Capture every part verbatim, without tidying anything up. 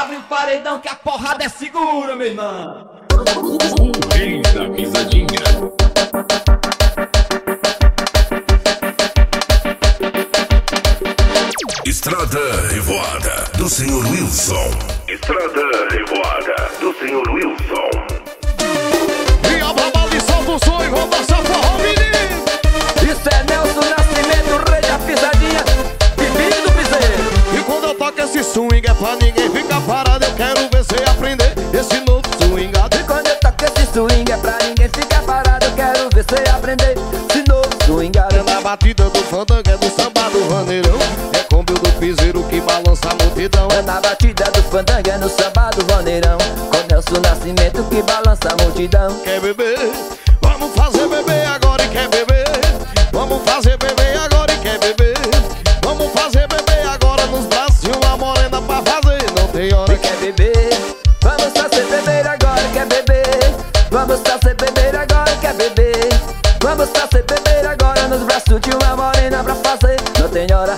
Abre o paredão que a porrada é segura, meu irmão. O rei da pisadinha. Estrada Revoada do senhor Wilson. Estrada Revoada do senhor Wilson. E a babali solta o som e vou dançar forró, menino. Isso é Nelson Nascimento, rei da pisadinha, bebida do piseiro. E quando eu toco esse swing é pra ninguém ficar parado. Eu quero ver você aprender esse novo swingado. E quando eu toco esse swing é pra ninguém ficar parado. Eu quero ver você aprender esse novo swingado. É na batida do fandango, é do samba do vaneirão. É cômbio do piseiro que balança a multidão. É na batida do fandango, é no samba do vaneirão. Com Nelson Nascimento que balança a multidão. Quer beber? Vamos fazer beber agora e quer beber. Vamos fazer beber agora e quer beber. Vamos fazer beber agora nos braços de uma morena pra fazer. Não tem hora. E quer beber? Vamos fazer beber agora e quer beber. Vamos fazer beber agora e quer beber. Vamos fazer beber agora nos braços de uma morena pra fazer. Não tem hora.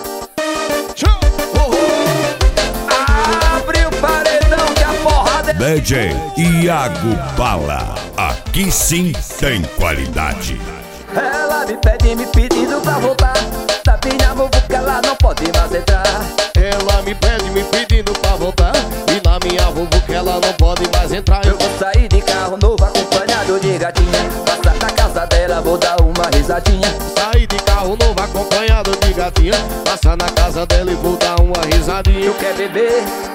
Abre o paredão que a porrada é... D J Iago Bala. Aqui sim tem qualidade. Ela me pede, me pedindo pra voltar. Da minha muvuca ela não pode mais entrar. Ela me pede, me pedindo pra voltar. E na minha vuvuca ela não pode mais entrar. Eu vou sair de carro novo acompanhado de gatinha. Passar na casa dela, vou dar uma risadinha. Sair de carro novo acompanhado de gatinha. Passar na casa dela e vou dar uma risadinha. Tu quer beber?